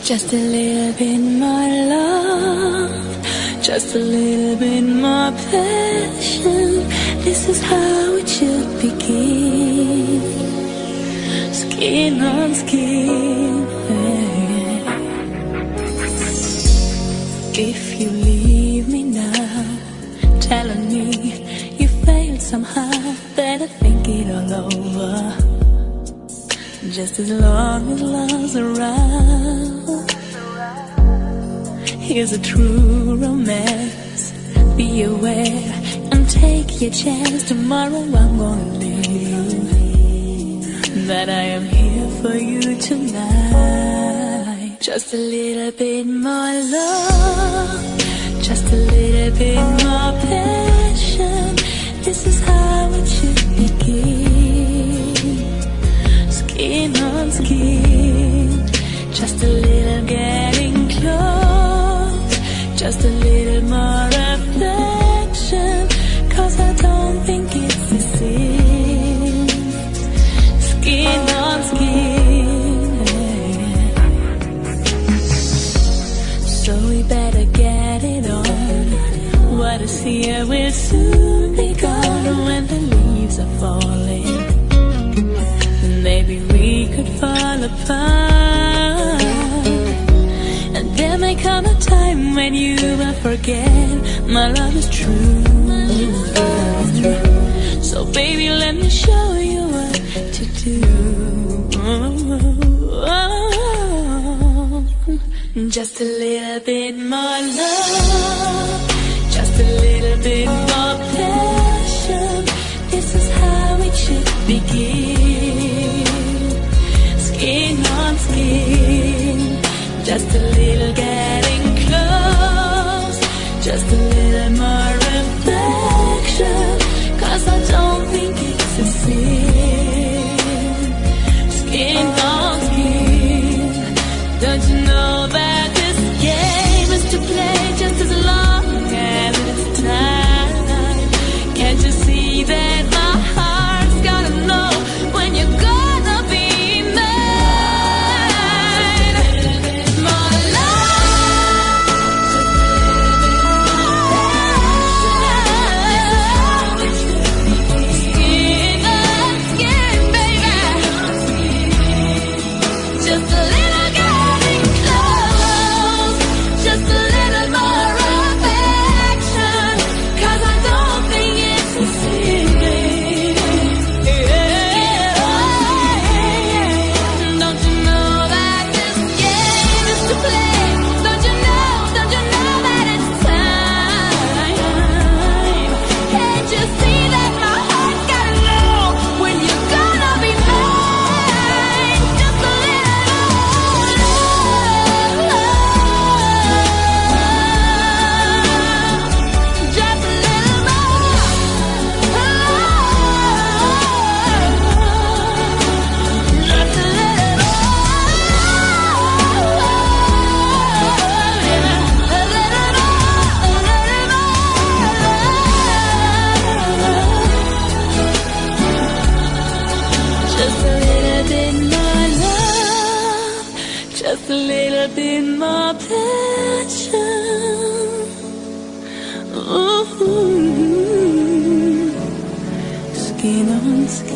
Just a little bit more love, just a little bit more passion. This is how it should begin. Skin on skin. If you leave me now, telling me you failed somehow, then I think it all over. Just as long as love's around. Here's a true romance. Be aware and take your chance. Tomorrow I'm gonna leave, that I am here for you tonight. Just a little bit more love, just a little bit more passion. This is how it should begin. Skin on skin, just a little getting close, just a little more affection, 'cause I don't think it's the same. Skin on skin, so we better get it on. What is here will soon be gone. When the leaves are falling, maybe we could fall apart. And there may come a time when you will forget my love is true. So baby, let me show you what to do. Just a little bit more love, just a little bit more passion. This is how it should begin. Skin on skin, just a little getting close, just a little more affection, 'cause I don't think it's the same. Skin on skin, don't you know that this game is to play just as long as it's time? Can't you see that my heart's gotta know when you're gonna be mine? More love, skin on skin, baby. Just a little getting close, just a little more affection, 'cause I don't think it's the same. Don't you know that this game is to play? Don't you know that it's time? Can't you see that my heart's gotta know when you're gonna be mine? Just a little love, just a little more. Just a little just a little bit more love, just a little bit more passion. Ooh, skin on skin.